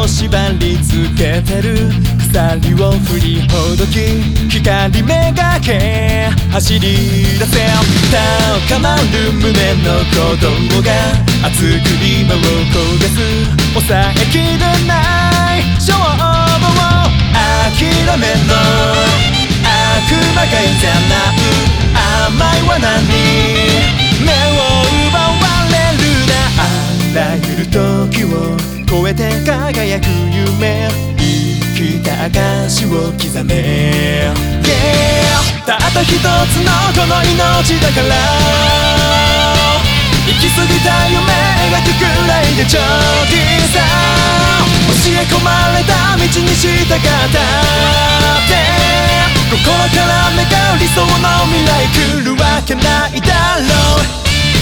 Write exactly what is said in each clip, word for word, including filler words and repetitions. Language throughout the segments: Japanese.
縛りつけてる鎖を振りほどき光めがけ走り出せ高まる胸の鼓動が熱く今を焦がす抑えきれない勝負を諦めの悪魔がいざなう甘い罠に目を奪われるなあらゆる時を超えて輝く夢生きた証を刻め、yeah、たった一つのこの命だから行き過ぎた夢描くくらいでちょうどいいさ教え込まれた道に従って心から願う理想の未来来るわけないだろう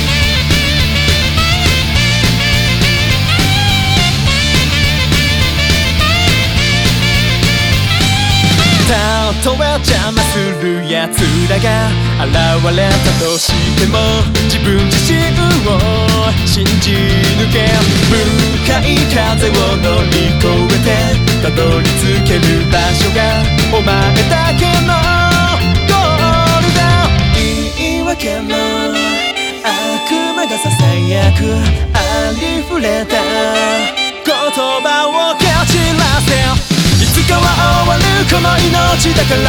たとえ邪魔する奴らが現れたとしても自分自身を信じ抜け向かい風を乗り越えてたどり着ける場所がお前だけのゴールだ言い訳の悪魔がささやくありふれた言葉を蹴散らせいつかは終わるこの命だから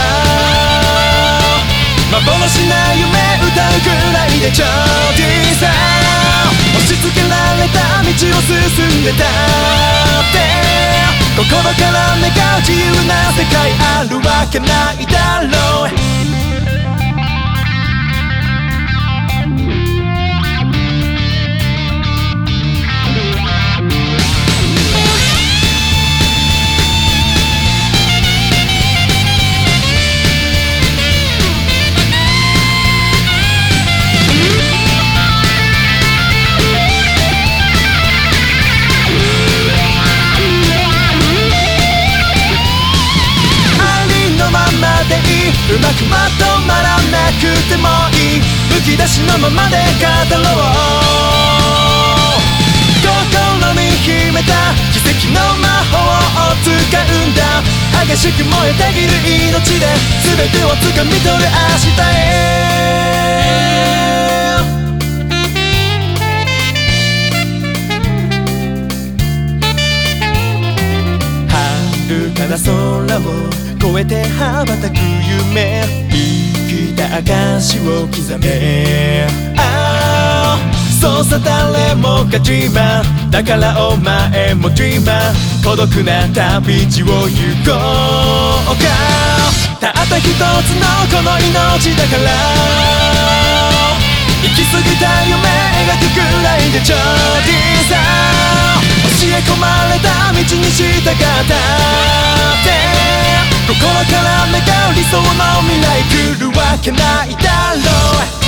幻な夢歌うくらいでちょうどいいさ押し付けられた道を進んでたって心から願う自由な世界あるわけないだろううまくまとまらなくてもいいむき出しのままで語ろう心に秘めた奇跡の魔法を使うんだ激しく燃えたぎる命で全てを掴み取る明日へ遥かな空を越えて羽ばたく夢生きた証を刻めああそうさ誰もがドリーマーだからお前もドリーマー孤独な旅路を行こうかたった一つのこの命だから行き過ぎた夢描くくらいでちょうどいいさ教え込まれた道に従って心から願う理想の未来来るわけないだろう